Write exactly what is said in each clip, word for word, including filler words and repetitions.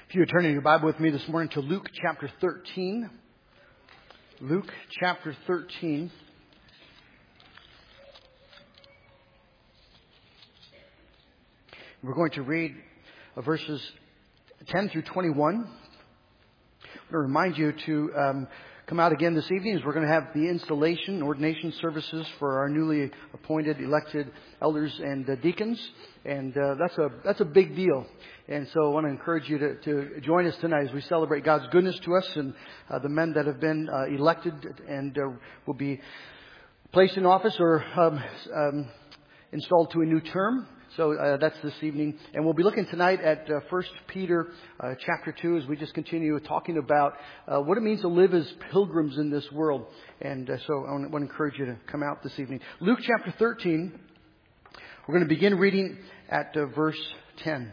If you would turn in your Bible with me this morning to Luke chapter thirteen. Luke chapter thirteen. We're going to read verses ten through twenty-one. I want to remind you to um, come out again this evening as we're going to have the installation, ordination services for our newly appointed, elected elders and uh, deacons. And uh, that's a that's a big deal. And so I want to encourage you to, to join us tonight as we celebrate God's goodness to us and uh, the men that have been uh, elected and uh, will be placed in office or um, um, installed to a new term. So uh, that's this evening. And we'll be looking tonight at uh, First Peter uh, chapter two as we just continue talking about uh, what it means to live as pilgrims in this world. And uh, so I want to encourage you to come out this evening. Luke chapter thirteen, we're going to begin reading at uh, verse ten.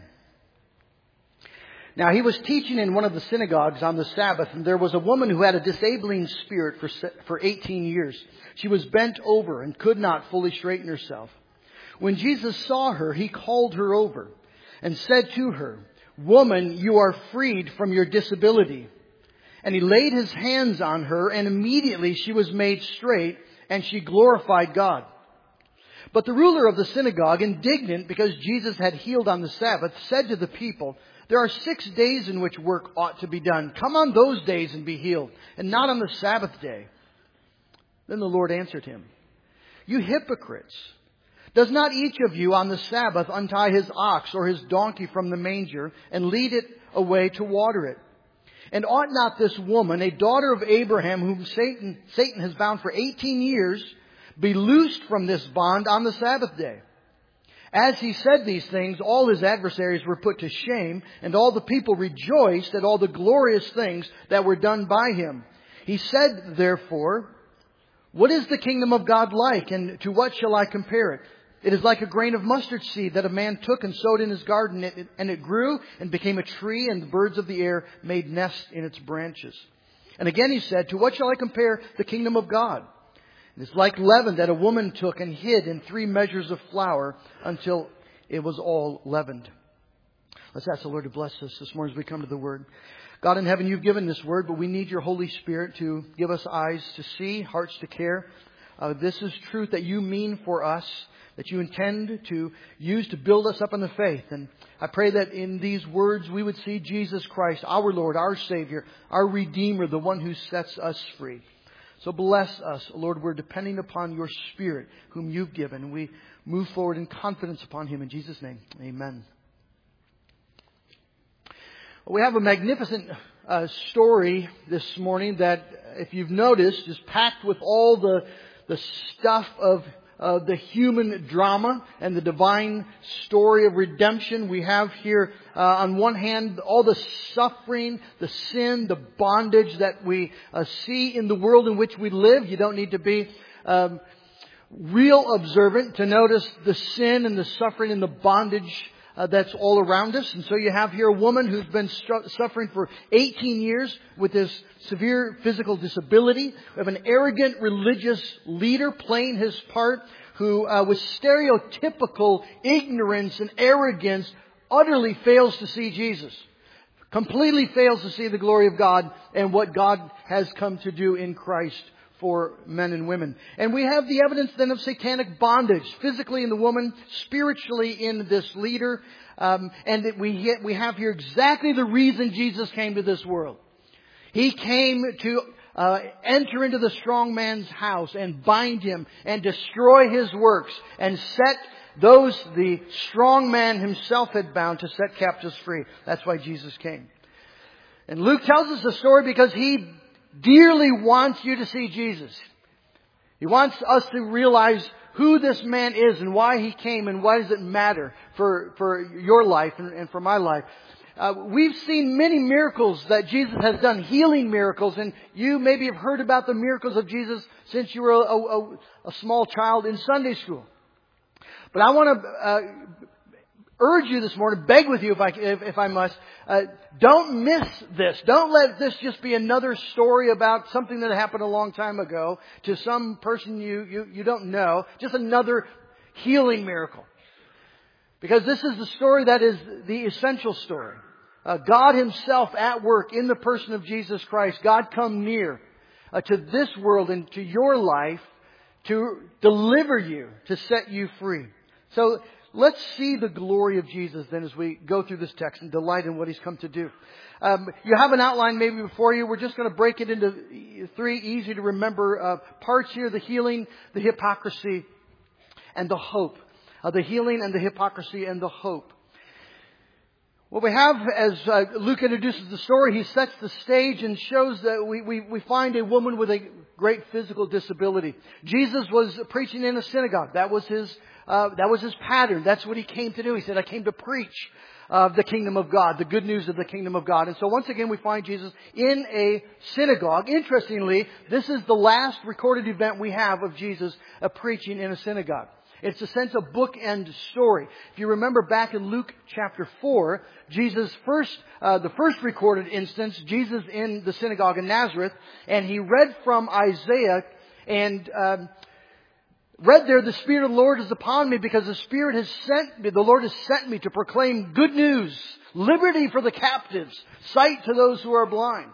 Now he was teaching in one of the synagogues on the Sabbath, and there was a woman who had a disabling spirit for for eighteen years. She was bent over and could not fully straighten herself. When Jesus saw her, he called her over and said to her, "Woman, you are freed from your disability." And he laid his hands on her, and immediately she was made straight, and she glorified God. But the ruler of the synagogue, indignant because Jesus had healed on the Sabbath, said to the people, "There are six days in which work ought to be done. Come on those days and be healed, and not on the Sabbath day." Then the Lord answered him, "You hypocrites! Does not each of you on the Sabbath untie his ox or his donkey from the manger and lead it away to water it? And ought not this woman, a daughter of Abraham, whom Satan, Satan has bound for eighteen years, be loosed from this bond on the Sabbath day?" As he said these things, all his adversaries were put to shame, and all the people rejoiced at all the glorious things that were done by him. He said, therefore, "What is the kingdom of God like, and to what shall I compare it? It is like a grain of mustard seed that a man took and sowed in his garden, and it grew and became a tree, and the birds of the air made nests in its branches." And again he said, "To what shall I compare the kingdom of God? It is like leaven that a woman took and hid in three measures of flour until it was all leavened." Let's ask the Lord to bless us this morning as we come to the Word. God in heaven, you've given this Word, but we need your Holy Spirit to give us eyes to see, hearts to care. Uh, this is truth that you mean for us, that you intend to use to build us up in the faith. And I pray that in these words we would see Jesus Christ, our Lord, our Savior, our Redeemer, the one who sets us free. So bless us, Lord. We're depending upon your Spirit, whom you've given. And we move forward in confidence upon him. In Jesus' name, amen. We have a magnificent uh, story this morning that, if you've noticed, is packed with all the, the stuff of Uh, the human drama and the divine story of redemption. We have here, uh, on one hand, all the suffering, the sin, the bondage that we uh, see in the world in which we live. You don't need to be um, real observant to notice the sin and the suffering and the bondage Uh, that's all around us. And so you have here a woman who's been stru- suffering for eighteen years with this severe physical disability. We have an arrogant religious leader playing his part who, uh, with stereotypical ignorance and arrogance, utterly fails to see Jesus. Completely fails to see the glory of God and what God has come to do in Christ for men and women. And we have the evidence then of satanic bondage, physically in the woman, spiritually in this leader. Um, and that we hit, we have here exactly the reason Jesus came to this world. He came to uh, enter into the strong man's house and bind him and destroy his works and set those the strong man himself had bound to set captives free. That's why Jesus came. And Luke tells us the story because he dearly wants you to see Jesus. He wants us to realize who this man is and why he came and why does it matter for, for your life and, and for my life. Uh, we've seen many miracles that Jesus has done, healing miracles, and you maybe have heard about the miracles of Jesus since you were a, a, a small child in Sunday school. But I want to uh, urge you this morning, beg with you if I, if, if I must, uh, don't miss this. Don't let this just be another story about something that happened a long time ago to some person you, you, you don't know. Just another healing miracle. Because this is the story that is the essential story. Uh, God Himself at work in the person of Jesus Christ. God come near uh, to this world and to your life to deliver you, to set you free. So let's see the glory of Jesus then as we go through this text and delight in what He's come to do. Um, you have an outline maybe before you. We're just going to break it into three easy to remember uh, parts here: the healing, the hypocrisy, and the hope. Uh, the healing and the hypocrisy and the hope. What we have, as uh, Luke introduces the story, he sets the stage and shows that we, we, we find a woman with a great physical disability. Jesus was preaching in a synagogue. That was his, uh, that was his pattern. That's what He came to do. He said, I came to preach uh, the kingdom of God, the good news of the kingdom of God. And so once again we find Jesus in a synagogue. Interestingly, this is the last recorded event we have of Jesus uh, preaching in a synagogue. It's a sense of bookend story. If you remember back in Luke chapter four, Jesus first, uh, the first recorded instance, Jesus in the synagogue in Nazareth, and He read from Isaiah and um, read there, the Spirit of the Lord is upon me because the Spirit has sent me, the Lord has sent me to proclaim good news, liberty for the captives, sight to those who are blind.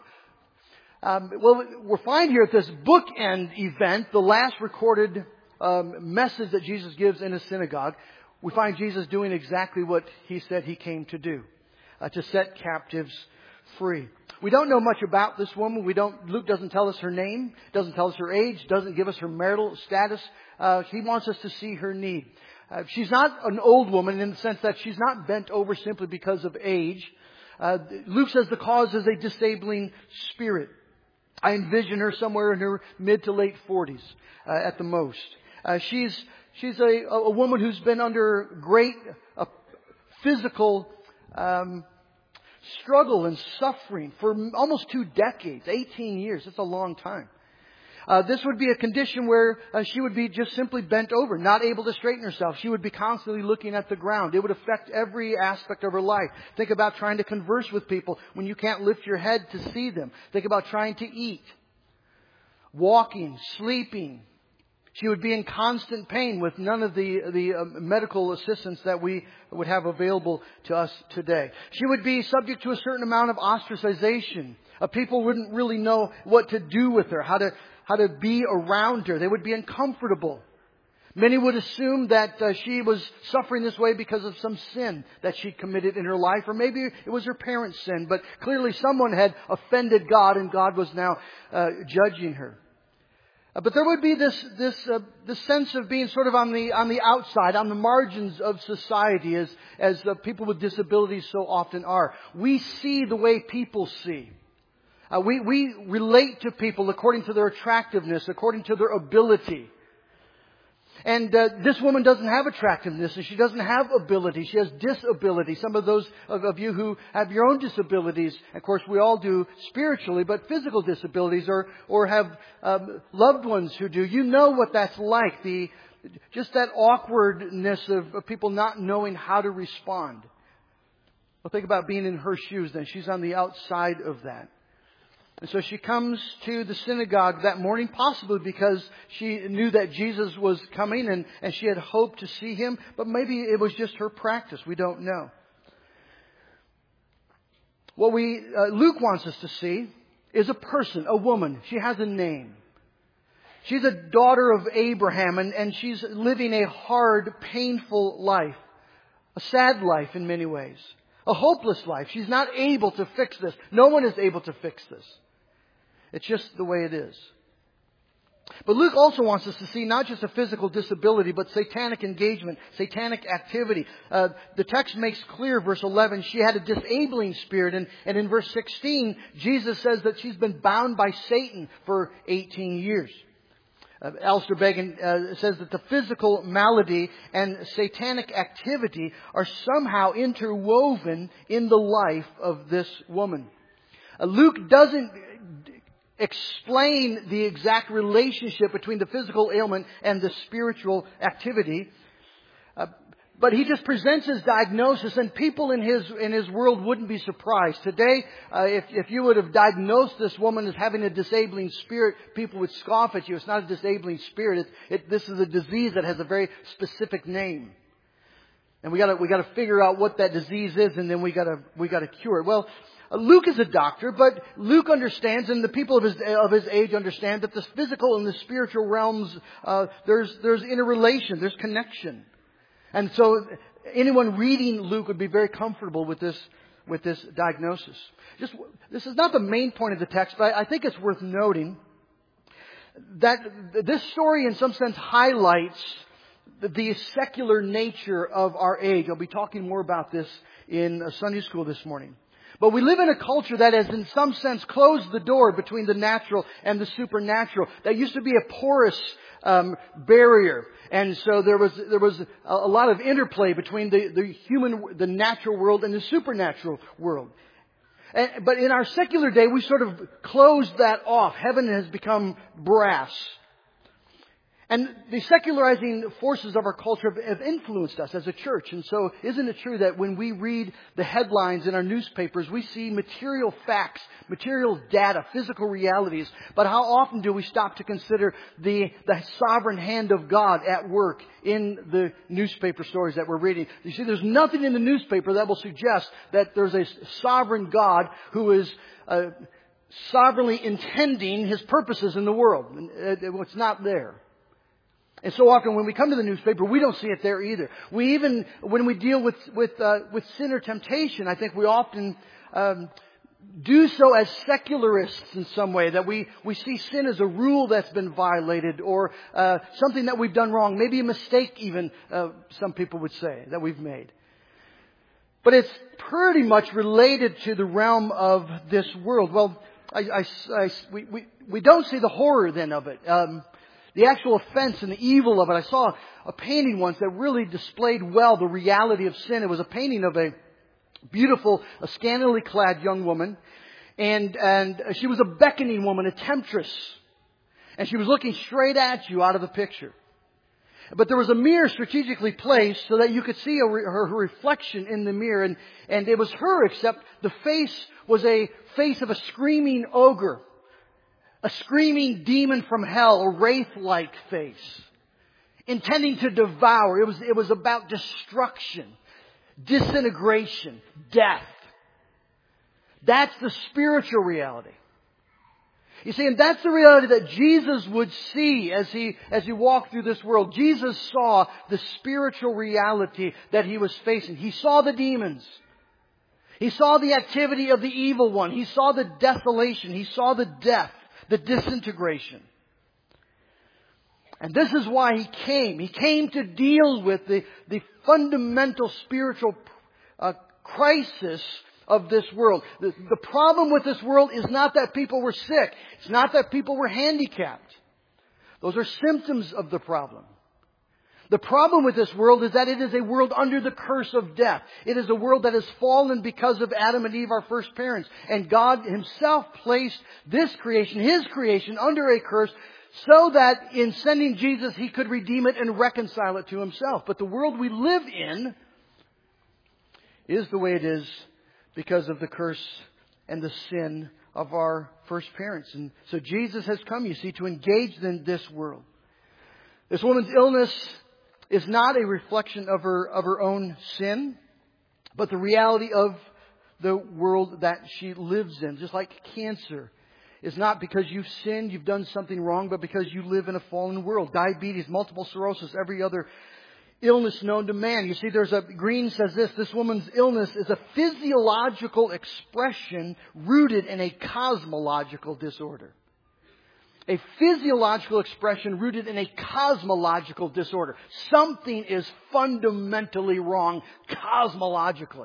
Um, well, we're finding here at this bookend event, the last recorded Um, message that Jesus gives in a synagogue, we find Jesus doing exactly what He said He came to do, uh, to set captives free. We don't know much about this woman. We don't. Luke doesn't tell us her name, doesn't tell us her age, doesn't give us her marital status. Uh, he wants us to see her need. Uh, she's not an old woman in the sense that she's not bent over simply because of age. Uh, Luke says the cause is a disabling spirit. I envision her somewhere in her mid to late forties uh, at the most. Uh, she's she's a, a woman who's been under great uh, physical um, struggle and suffering for almost two decades, eighteen years. It's a long time. Uh, this would be a condition where uh, she would be just simply bent over, not able to straighten herself. She would be constantly looking at the ground. It would affect every aspect of her life. Think about trying to converse with people when you can't lift your head to see them. Think about trying to eat, walking, sleeping. She would be in constant pain with none of the, the um, medical assistance that we would have available to us today. She would be subject to a certain amount of ostracization. Uh, people wouldn't really know what to do with her, how to, how to be around her. They would be uncomfortable. Many would assume that uh, she was suffering this way because of some sin that she committed in her life, or maybe it was her parents' sin, but clearly someone had offended God and God was now uh, judging her. Uh, but there would be this this uh, this sense of being sort of on the on the outside, on the margins of society, as as uh, people with disabilities so often are. We see the way people see. Uh, we we relate to people according to their attractiveness, according to their ability. And uh, this woman doesn't have attractiveness, and she doesn't have ability. She has disability. Some of those of, of you who have your own disabilities, of course, we all do spiritually, but physical disabilities, or or have um, loved ones who do. You know what that's like. The just that awkwardness of, of people not knowing how to respond. Well, think about being in her shoes. Then she's on the outside of that. And so she comes to the synagogue that morning, possibly because she knew that Jesus was coming and, and she had hoped to see Him. But maybe it was just her practice. We don't know. What we uh, Luke wants us to see is a person, a woman. She has a name. She's a daughter of Abraham, and, and she's living a hard, painful life. A sad life in many ways. A hopeless life. She's not able to fix this. No one is able to fix this. It's just the way it is. But Luke also wants us to see not just a physical disability, but satanic engagement, satanic activity. Uh, the text makes clear, verse eleven, she had a disabling spirit. And, and in verse sixteen, Jesus says that she's been bound by Satan for eighteen years. Uh, Alistair Begg uh, says that the physical malady and satanic activity are somehow interwoven in the life of this woman. Uh, Luke doesn't explain the exact relationship between the physical ailment and the spiritual activity. Uh, but he just presents his diagnosis, and people in his in his world wouldn't be surprised. Today, uh, if, if you would have diagnosed this woman as having a disabling spirit, people would scoff at you. It's not a disabling spirit. It, it, this is a disease that has a very specific name. And we gotta, we gotta figure out what that disease is, and then we gotta, we gotta cure it. Well, uh, Luke is a doctor, but Luke understands, and the people of his, of his age understand that the physical and the spiritual realms, uh, there's, there's interrelation, there's connection. And so anyone reading Luke would be very comfortable with this, with this diagnosis. Just, this is not the main point of the text, but I, I think it's worth noting that this story in some sense highlights the secular nature of our age. I'll be talking more about this in Sunday school this morning. But we live in a culture that has in some sense closed the door between the natural and the supernatural. That used to be a porous um, barrier. And so there was there was a, a lot of interplay between the, the human, the natural world and the supernatural world. And, but in our secular day, we sort of closed that off. Heaven has become brass. And the secularizing forces of our culture have influenced us as a church. And so isn't it true that when we read the headlines in our newspapers, we see material facts, material data, physical realities. But how often do we stop to consider the, the sovereign hand of God at work in the newspaper stories that we're reading? You see, there's nothing in the newspaper that will suggest that there's a sovereign God who is uh, sovereignly intending His purposes in the world. It's not there. And so often when we come to the newspaper, we don't see it there either. We even, when we deal with with uh, with sin or temptation, I think we often um, do so as secularists in some way. That we we see sin as a rule that's been violated, or uh, something that we've done wrong, maybe a mistake even. Uh, some people would say that we've made. But it's pretty much related to the realm of this world. Well, I, I, I, we, we we don't see the horror then of it. Um, The actual offense and the evil of it. I saw a painting once that really displayed well the reality of sin. It was a painting of a beautiful, a scantily clad young woman. And, and she was a beckoning woman, a temptress. And she was looking straight at you out of the picture. But there was a mirror strategically placed so that you could see her, her reflection in the mirror. And, and it was her, except the face was a face of a screaming ogre. A screaming demon from hell, a wraith-like face, intending to devour. It was, it was about destruction, disintegration, death. That's the spiritual reality. You see, and that's the reality that Jesus would see as he, as he walked through this world. Jesus saw the spiritual reality that He was facing. He saw the demons. He saw the activity of the evil one. He saw the desolation. He saw the death. The disintegration. And this is why He came. He came to deal with the, the fundamental spiritual uh, crisis of this world. The, the problem with this world is not that people were sick. It's not that people were handicapped. Those are symptoms of the problem. The problem with this world is that it is a world under the curse of death. It is a world that has fallen because of Adam and Eve, our first parents. And God Himself placed this creation, His creation, under a curse so that in sending Jesus, He could redeem it and reconcile it to Himself. But the world we live in is the way it is because of the curse and the sin of our first parents. And so Jesus has come, you see, to engage in this world. This woman's illness is not a reflection of her of her own sin, but the reality of the world that she lives in. Just like cancer is not because you've sinned, you've done something wrong, but because you live in a fallen world. Diabetes, multiple sclerosis, every other illness known to man. You see, there's a, Green says this, this woman's illness is a physiological expression rooted in a cosmological disorder. A physiological expression rooted in a cosmological disorder. Something is fundamentally wrong cosmologically.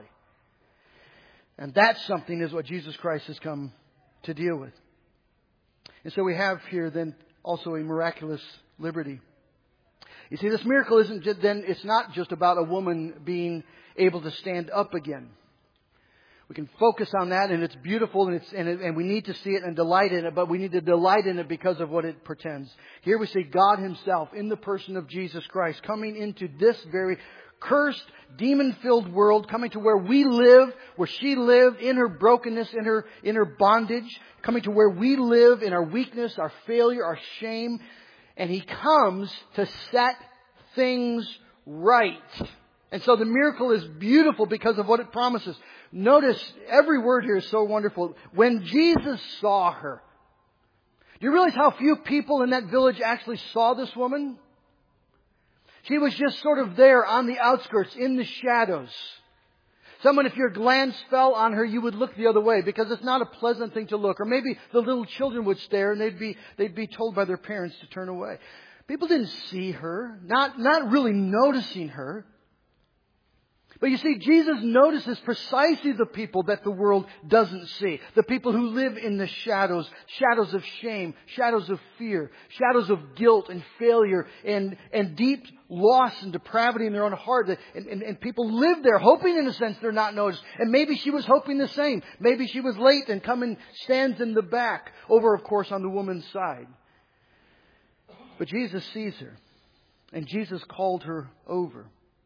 And that something is what Jesus Christ has come to deal with. And so we have here then also a miraculous liberty. You see, this miracle isn't just, then, it's not just about a woman being able to stand up again. We can focus on that, and it's beautiful, and, it's, and, it, and we need to see it and delight in it, but we need to delight in it because of what it pretends. Here we see God Himself in the person of Jesus Christ coming into this very cursed, demon-filled world, coming to where we live, where she lived, in her brokenness, in her, in her bondage, coming to where we live in our weakness, our failure, our shame. And He comes to set things right. And so the miracle is beautiful because of what it promises. Notice every word here is so wonderful. When Jesus saw her. Do you realize how few people in that village actually saw this woman? She was just sort of there on the outskirts, in the shadows. Someone, if your glance fell on her, you would look the other way because it's not a pleasant thing to look. Or maybe the little children would stare and they'd be, they'd be told by their parents to turn away. People didn't see her, not, not really noticing her. But you see, Jesus notices precisely the people that the world doesn't see. The people who live in the shadows. Shadows of shame. Shadows of fear. Shadows of guilt and failure. And, and deep loss and depravity in their own heart. And, and, and people live there hoping, in a sense, they're not noticed. And maybe she was hoping the same. Maybe she was late and come and stands in the back. Over, of course, on the woman's side. But Jesus sees her. And Jesus called her over.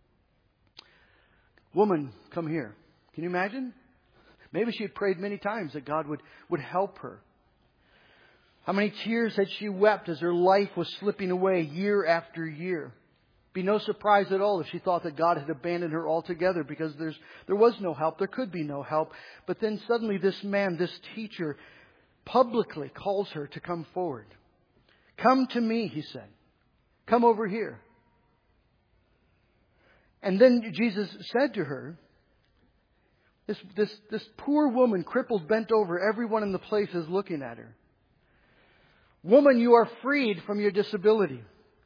Woman, come here. Can you imagine? Maybe she had prayed many times that God would, would help her. How many tears had she wept as her life was slipping away year after year? Be no surprise at all if she thought that God had abandoned her altogether because there's, there was no help. There could be no help. But then suddenly this man, this teacher, publicly calls her to come forward. Come to me, he said. Come over here. And then Jesus said to her, this, this, this poor woman, crippled, bent over, everyone in the place is looking at her. Woman, you are freed from your disability.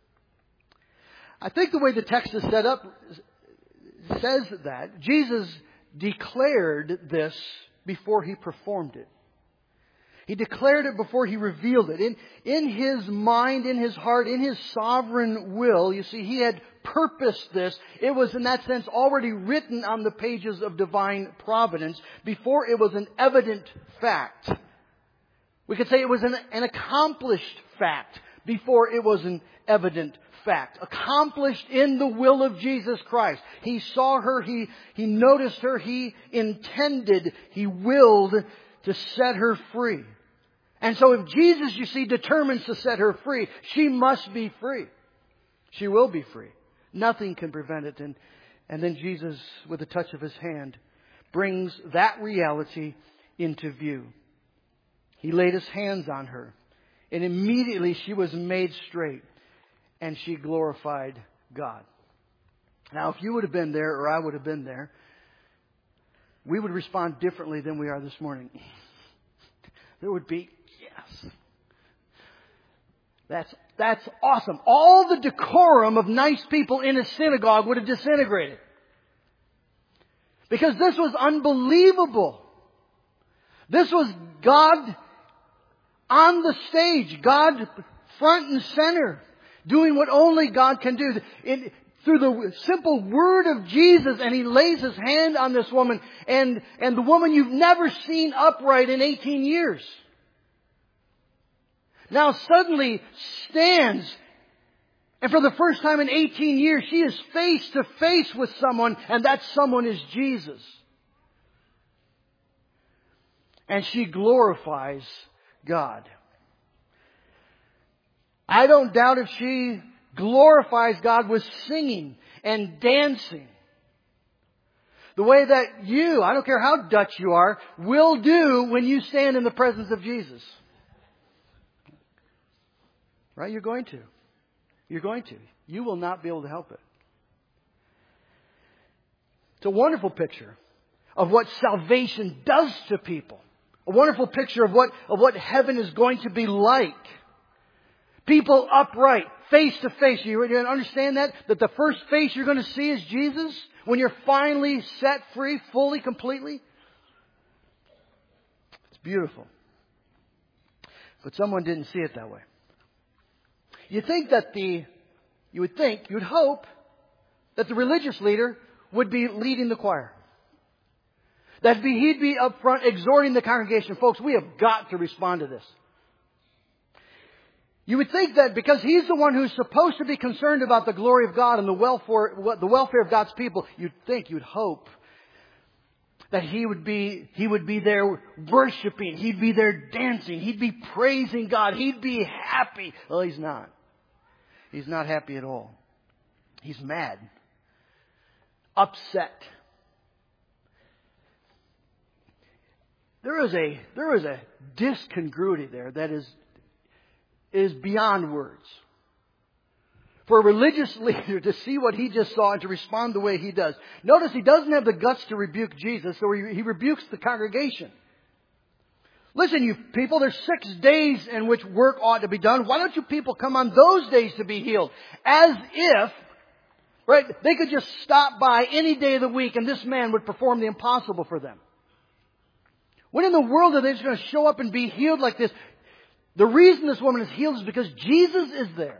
I think the way the text is set up says that Jesus declared this before he performed it. He declared it before he revealed it. In, in his mind, in his heart, in his sovereign will, you see, he had purposed this. It was, in that sense, already written on the pages of divine providence before it was an evident fact. We could say it was an, an accomplished fact before it was an evident fact. Accomplished in the will of Jesus Christ. He saw her, he, he noticed her, he intended, he willed to set her free. And so if Jesus, you see, determines to set her free, she must be free. She will be free. Nothing can prevent it. And, and then Jesus, with a touch of his hand, brings that reality into view. He laid his hands on her. And immediately she was made straight. And she glorified God. Now, if you would have been there, or I would have been there, we would respond differently than we are this morning. There would be, yes. That's, that's awesome. All the decorum of nice people in a synagogue would have disintegrated. Because this was unbelievable. This was God on the stage. God front and center. Doing what only God can do. It, through the simple word of Jesus, and he lays his hand on this woman, and, and the woman you've never seen upright in eighteen years. Now suddenly stands, and for the first time in eighteen years, she is face to face with someone, and that someone is Jesus. And she glorifies God. I don't doubt if she glorifies God with singing and dancing. The way that you, I don't care how Dutch you are, will do when you stand in the presence of Jesus. Right? You're going to. You're going to. You will not be able to help it. It's a wonderful picture of what salvation does to people. A wonderful picture of what, of what heaven is going to be like. People upright, face to face. You understand that? That the first face you're going to see is Jesus? When you're finally set free, fully, completely? It's beautiful. But someone didn't see it that way. You think that the, you would think, you'd hope, that the religious leader would be leading the choir. That he'd be up front exhorting the congregation. Folks, we have got to respond to this. You would think that because he's the one who's supposed to be concerned about the glory of God and the welfare, the welfare of God's people, you'd think, you'd hope that he would be, he would be there worshiping. He'd be there dancing. He'd be praising God. He'd be happy. Well, he's not. He's not happy at all. He's mad. upset. There is a, there is a discongruity there that is, is beyond words. For a religious leader to see what he just saw and to respond the way he does. Notice he doesn't have the guts to rebuke Jesus, so he, he rebukes the congregation. Listen, you people, there's six days in which work ought to be done. Why don't you people come on those days to be healed? As if, right, they could just stop by any day of the week and this man would perform the impossible for them. When in the world are they just going to show up and be healed like this? The reason this woman is healed is because Jesus is there.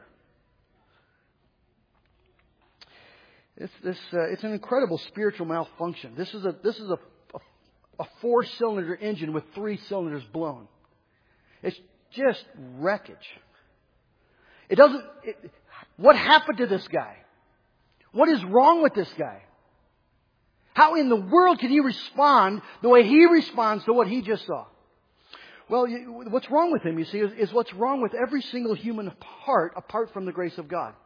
It's this. Uh, it's an incredible spiritual malfunction. This is a this is a, a, a four-cylinder engine with three cylinders blown. It's just wreckage. It doesn't. It, what happened to this guy? What is wrong with this guy? How in the world can he respond the way he responds to what he just saw? Well, you, what's wrong with him, you see, is, is what's wrong with every single human heart apart from the grace of God.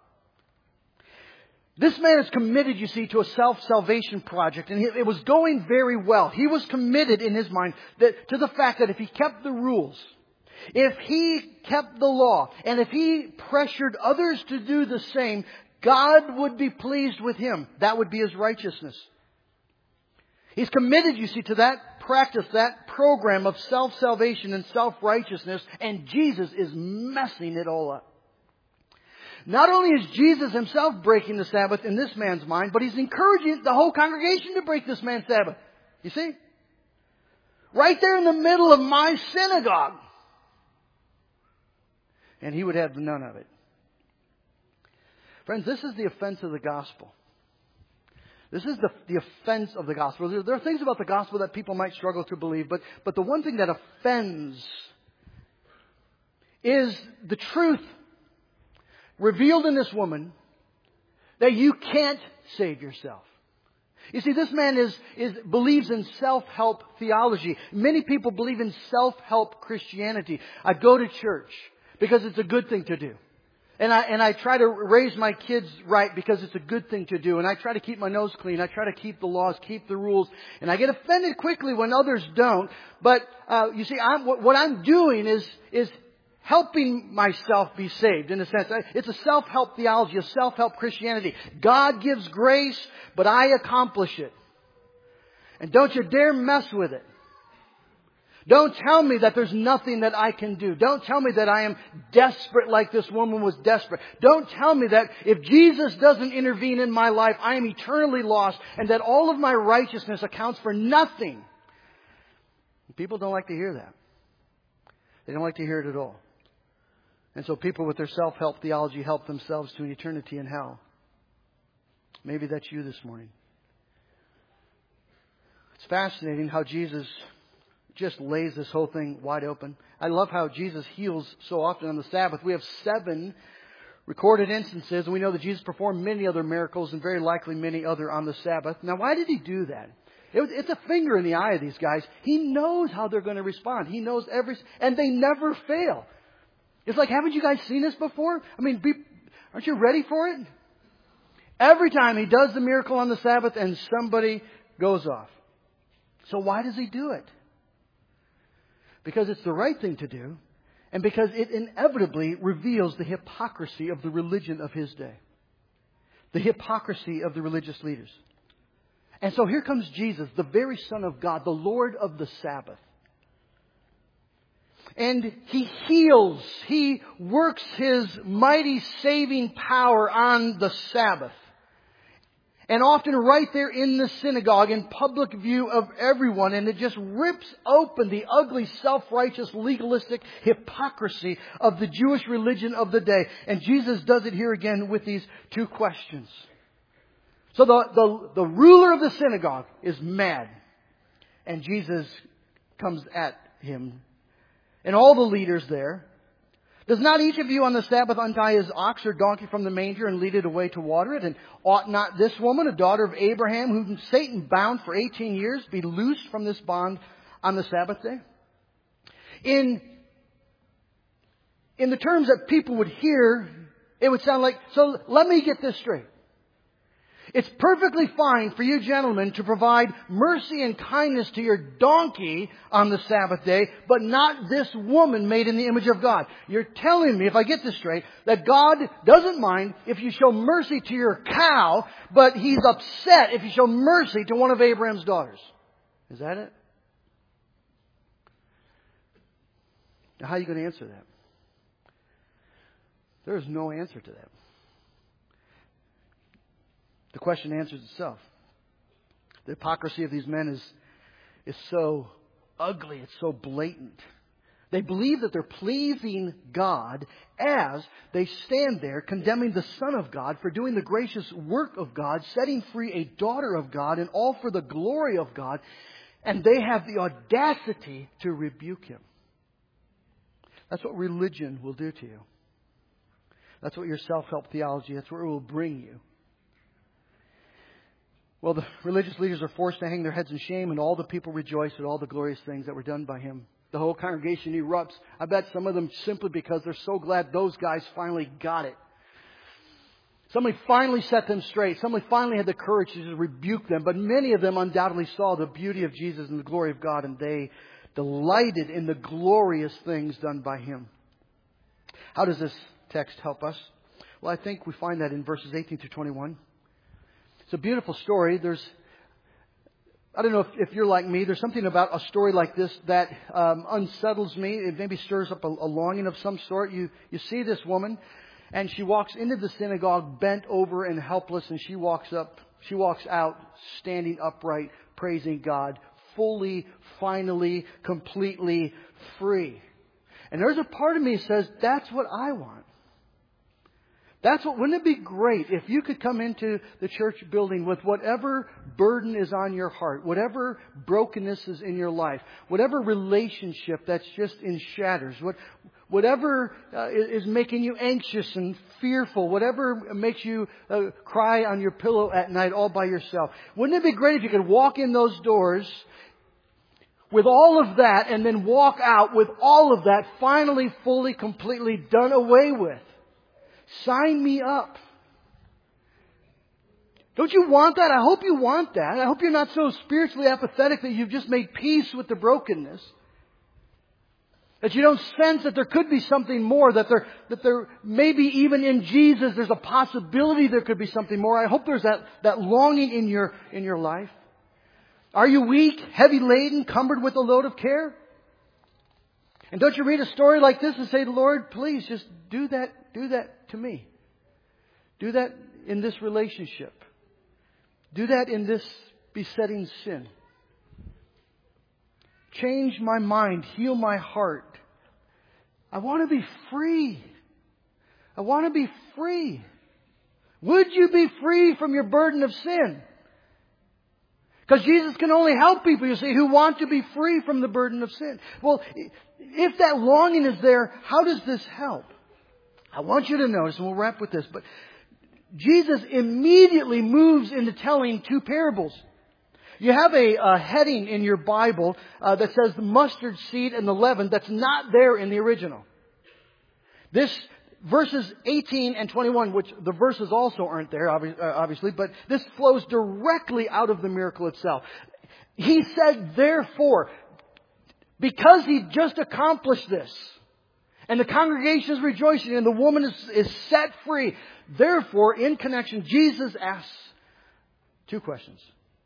This man is committed, you see, to a self-salvation project, and it was going very well. He was committed in his mind that, to the fact that if he kept the rules, if he kept the law, and if he pressured others to do the same, God would be pleased with him. That would be his righteousness. He's committed, you see, to that practice, that program of self-salvation and self-righteousness, and Jesus is messing it all up. Not only is Jesus himself breaking the Sabbath in this man's mind, but he's encouraging the whole congregation to break this man's Sabbath. You see? Right there in the middle of my synagogue. And he would have none of it. Friends, this is the offense of the gospel. This is the, the offense of the gospel. There, there are things about the gospel that people might struggle to believe, but, but the one thing that offends is the truth revealed in this woman that you can't save yourself. You see, this man is, is believes in self-help theology. Many people believe in self-help Christianity. I go to church because it's a good thing to do. And I, and I try to raise my kids right because it's a good thing to do. And I try to keep my nose clean. I try to keep the laws, keep the rules. And I get offended quickly when others don't. But, uh, you see, I'm, what, what I'm doing is, is helping myself be saved in a sense. It's a self-help theology, a self-help Christianity. God gives grace, but I accomplish it. And don't you dare mess with it. Don't tell me that there's nothing that I can do. Don't tell me that I am desperate like this woman was desperate. Don't tell me that if Jesus doesn't intervene in my life, I am eternally lost and that all of my righteousness accounts for nothing. People don't like to hear that. They don't like to hear it at all. And so people with their self-help theology help themselves to an eternity in hell. Maybe that's you this morning. It's fascinating how Jesus just lays this whole thing wide open. I love how Jesus heals so often on the Sabbath. We have seven recorded instances, and we know that Jesus performed many other miracles and very likely many other on the Sabbath. Now, why did he do that? It was, it's a finger in the eye of these guys. He knows how they're going to respond. He knows every, and they never fail. It's like, haven't you guys seen this before? I mean, be, aren't you ready for it? Every time he does the miracle on the Sabbath and somebody goes off. So why does he do it? Because it's the right thing to do, and because it inevitably reveals the hypocrisy of the religion of his day. The hypocrisy of the religious leaders. And so here comes Jesus, the very Son of God, the Lord of the Sabbath. And he heals, he works his mighty saving power on the Sabbath. And often right there in the synagogue, in public view of everyone. And it just rips open the ugly, self-righteous, legalistic hypocrisy of the Jewish religion of the day. And Jesus does it here again with these two questions. So the, the, the ruler of the synagogue is mad. And Jesus comes at him. And all the leaders there. Does not each of you on the Sabbath untie his ox or donkey from the manger and lead it away to water it? And ought not this woman, a daughter of Abraham, whom Satan bound for eighteen years, be loosed from this bond on the Sabbath day? In, in the terms that people would hear, it would sound like, so let me get this straight. It's perfectly fine for you gentlemen to provide mercy and kindness to your donkey on the Sabbath day, but not this woman made in the image of God. You're telling me, if I get this straight, that God doesn't mind if you show mercy to your cow, but He's upset if you show mercy to one of Abraham's daughters. Is that it? Now, how are you going to answer that? There is no answer to that. The question answers itself. The hypocrisy of these men is, is so ugly. It's so blatant. They believe that they're pleasing God as they stand there condemning the Son of God for doing the gracious work of God, setting free a daughter of God, and all for the glory of God. And they have the audacity to rebuke Him. That's what religion will do to you. That's what your self-help theology, that's where it will bring you. Well, the religious leaders are forced to hang their heads in shame, and all the people rejoice at all the glorious things that were done by Him. The whole congregation erupts. I bet some of them simply because they're so glad those guys finally got it. Somebody finally set them straight. Somebody finally had the courage to just rebuke them. But many of them undoubtedly saw the beauty of Jesus and the glory of God, and they delighted in the glorious things done by Him. How does this text help us? Well, I think we find that in verses eighteen through twenty-one. It's a beautiful story. There's, I don't know if, if you're like me, there's something about a story like this that um, unsettles me. It maybe stirs up a, a longing of some sort. You, you see this woman, and she walks into the synagogue bent over and helpless, and she walks up, she walks out standing upright, praising God, fully, finally, completely free. And there's a part of me that says, that's what I want. That's what, wouldn't it be great if you could come into the church building with whatever burden is on your heart, whatever brokenness is in your life, whatever relationship that's just in shatters, what, whatever uh, is making you anxious and fearful, whatever makes you uh, cry on your pillow at night all by yourself. Wouldn't it be great if you could walk in those doors with all of that and then walk out with all of that finally, fully, completely done away with? Sign me up. Don't you want that? I hope you want that. I hope you're not so spiritually apathetic that you've just made peace with the brokenness. That you don't sense that there could be something more, that there, that there maybe even in Jesus there's a possibility there could be something more. I hope there's that, that longing in your, in your life. Are you weak, heavy laden, cumbered with a load of care? And don't you read a story like this and say, Lord, please just do that, do that to me. Do that in this relationship. Do that in this besetting sin. Change my mind, heal my heart. I want to be free. I want to be free. Would you be free from your burden of sin? Because Jesus can only help people, you see, who want to be free from the burden of sin. Well, if that longing is there, how does this help? I want you to notice, and we'll wrap with this, but Jesus immediately moves into telling two parables. You have a, a heading in your Bible uh, that says the mustard seed and the leaven. That's not there in the original. This verses eighteen and twenty-one, which the verses also aren't there, obviously, but this flows directly out of the miracle itself. He said, therefore, because he just accomplished this, and the congregation is rejoicing, and the woman is, is set free, therefore, in connection, Jesus asks two questions.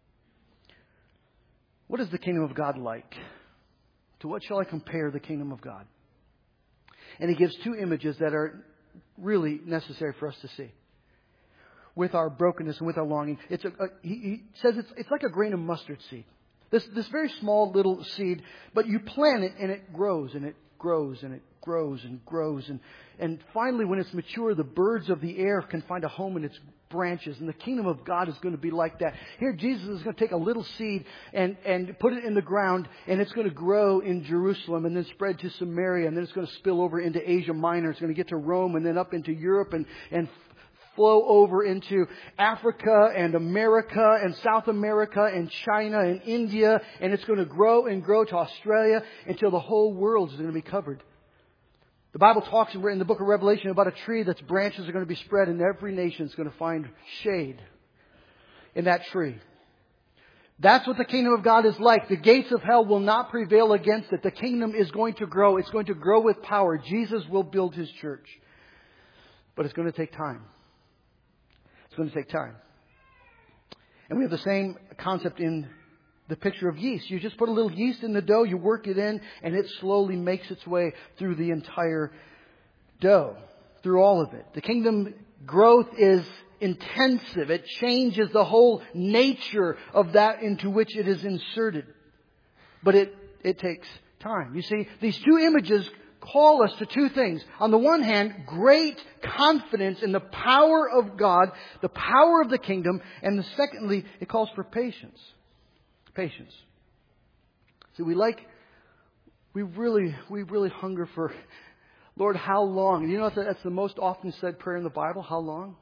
What is the kingdom of God like? To what shall I compare the kingdom of God? And he gives two images that are really necessary for us to see. With our brokenness and with our longing. It's a, a, he, he says it's, it's like a grain of mustard seed. This, this very small little seed, but you plant it and it grows and it grows and it grows and grows. And, and finally, when it's mature, the birds of the air can find a home in its branches. And the kingdom of God is going to be like that. Here, Jesus is going to take a little seed and, and put it in the ground, and it's going to grow in Jerusalem and then spread to Samaria, and then it's going to spill over into Asia Minor. It's going to get to Rome and then up into Europe and, and flow over into Africa and America and South America and China and India. And it's going to grow and grow to Australia until the whole world is going to be covered. The Bible talks in the book of Revelation about a tree that's branches are going to be spread, and every nation is going to find shade in that tree. That's what the kingdom of God is like. The gates of hell will not prevail against it. The kingdom is going to grow. It's going to grow with power. Jesus will build His church. But it's going to take time. It's going to take time. And we have the same concept in the picture of yeast. You just put a little yeast in the dough, you work it in, and it slowly makes its way through the entire dough, through all of it. The kingdom growth is intensive. It changes the whole nature of that into which it is inserted. But it, it takes time. You see, these two images call us to two things. On the one hand, great confidence in the power of God, the power of the kingdom, and the secondly, it calls for patience. Patience. See, we like, we really, we really hunger for, Lord, how long? You know, that's the most often said prayer in the Bible. How long?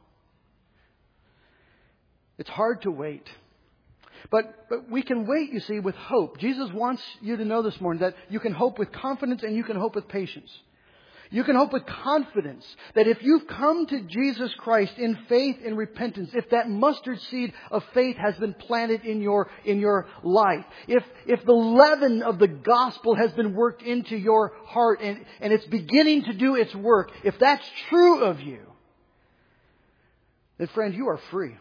It's hard to wait. But, but we can wait, you see, with hope. Jesus wants you to know this morning that you can hope with confidence and you can hope with patience. You can hope with confidence that if you've come to Jesus Christ in faith and repentance, if that mustard seed of faith has been planted in your, in your life, if, if the leaven of the gospel has been worked into your heart and, and it's beginning to do its work, if that's true of you, then friend, you are free.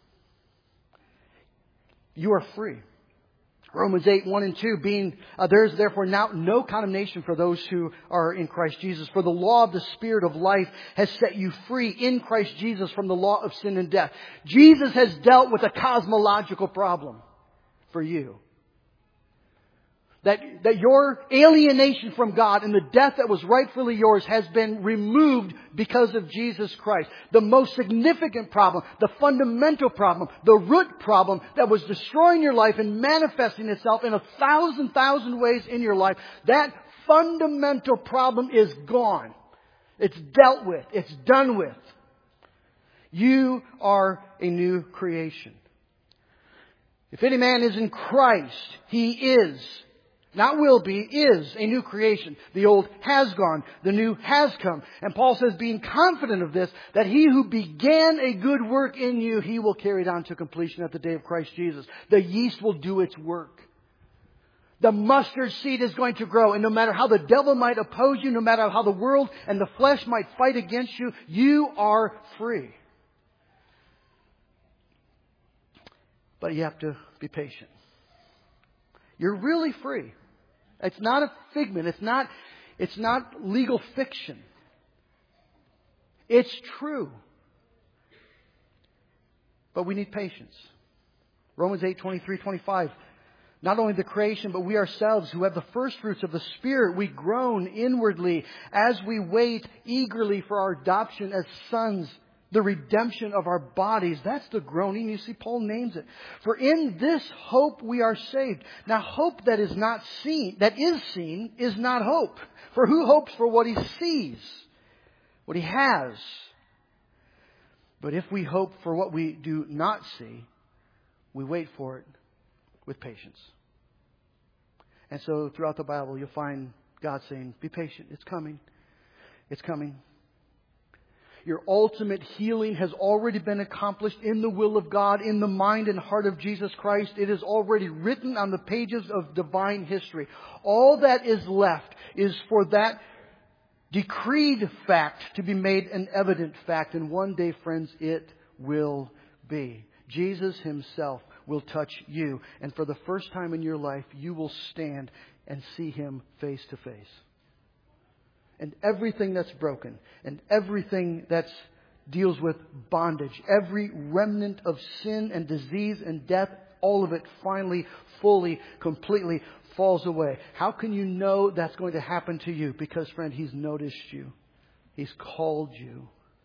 You are free. Romans eight, one and two being, uh, there is therefore now no condemnation for those who are in Christ Jesus. For the law of the Spirit of life has set you free in Christ Jesus from the law of sin and death. Jesus has dealt with a cosmological problem for you. That, that your alienation from God and the death that was rightfully yours has been removed because of Jesus Christ. The most significant problem, the fundamental problem, the root problem that was destroying your life and manifesting itself in a thousand, thousand ways in your life, that fundamental problem is gone. It's dealt with. It's done with. You are a new creation. If any man is in Christ, he is Not will be, is a new creation. The old has gone. The new has come. And Paul says, being confident of this, that He who began a good work in you, He will carry it on to completion at the day of Christ Jesus. The yeast will do its work. The mustard seed is going to grow. And no matter how the devil might oppose you, no matter how the world and the flesh might fight against you, you are free. But you have to be patient. You're really free. It's not a figment. It's not, it's not legal fiction. It's true. But we need patience. Romans eight, twenty-three, twenty-five. Not only the creation, but we ourselves who have the first fruits of the Spirit, we groan inwardly as we wait eagerly for our adoption as sons, the redemption of our bodies. That's the groaning. You see, Paul names it. For in this hope we are saved. Now, hope that is not seen, that is seen, is not hope. For who hopes for what he sees, what he has? But if we hope for what we do not see, we wait for it with patience. And so throughout the Bible, you'll find God saying, be patient. It's coming. It's coming. Your ultimate healing has already been accomplished in the will of God, in the mind and heart of Jesus Christ. It is already written on the pages of divine history. All that is left is for that decreed fact to be made an evident fact. And one day, friends, it will be. Jesus Himself will touch you. And for the first time in your life, you will stand and see Him face to face. And everything that's broken, and everything that deals with bondage, every remnant of sin and disease and death, all of it finally, fully, completely falls away. How can you know that's going to happen to you? Because, friend, He's noticed you. He's called you.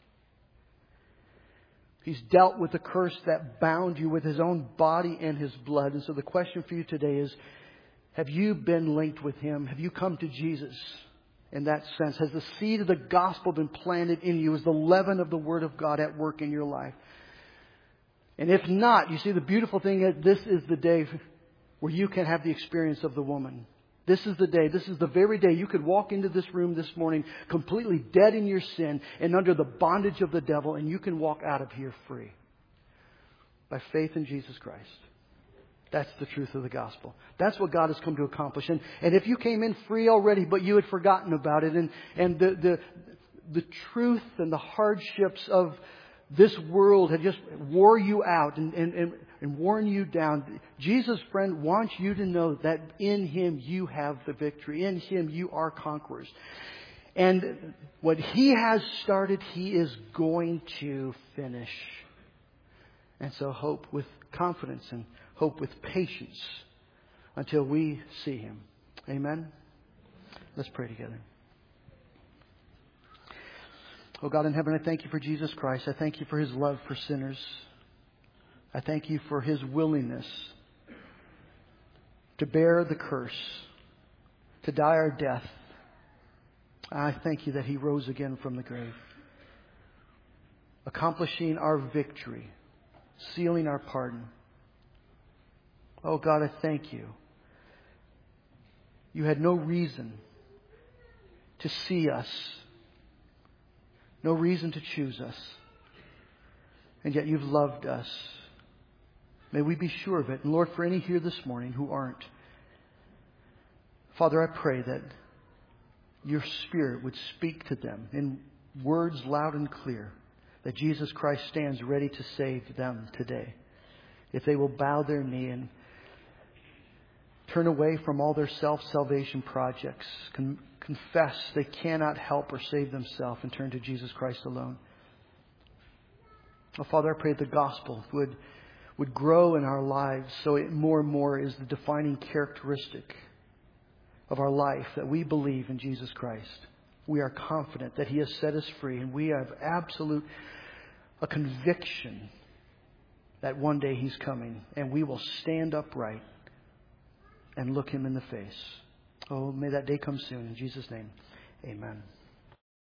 He's dealt with the curse that bound you with His own body and His blood. And so the question for you today is, have you been linked with Him? Have you come to Jesus? In that sense, has the seed of the gospel been planted in you? Is the leaven of the Word of God at work in your life? And if not, you see, the beautiful thing is this is the day where you can have the experience of the woman. This is the day, this is the very day you could walk into this room this morning completely dead in your sin and under the bondage of the devil, and you can walk out of here free. by faith in Jesus Christ. That's the truth of the gospel. That's what God has come to accomplish. And, and if you came in free already, but you had forgotten about it, and, and the, the, the truth and the hardships of this world had just wore you out and, and, and, and worn you down, Jesus, friend, wants you to know that in Him you have the victory. In Him you are conquerors. And what He has started, He is going to finish. And so hope with confidence and hope with patience until we see Him. Amen? Let's pray together. Oh God in heaven, I thank You for Jesus Christ. I thank You for His love for sinners. I thank You for His willingness to bear the curse, to die our death. I thank You that He rose again from the grave, accomplishing our victory, sealing our pardon. Oh God, I thank You. You had no reason to see us, no reason to choose us, and yet You've loved us. May we be sure of it. And Lord, for any here this morning who aren't, Father, I pray that Your Spirit would speak to them in words loud and clear, that Jesus Christ stands ready to save them today. If they will bow their knee and turn away from all their self-salvation projects, con- confess they cannot help or save themselves, and turn to Jesus Christ alone. Oh, Father, I pray the gospel would, would grow in our lives so it more and more is the defining characteristic of our life, that we believe in Jesus Christ. We are confident that He has set us free, and we have absolute a conviction that one day He's coming and we will stand upright and look Him in the face. Oh, may that day come soon. In Jesus' name, amen.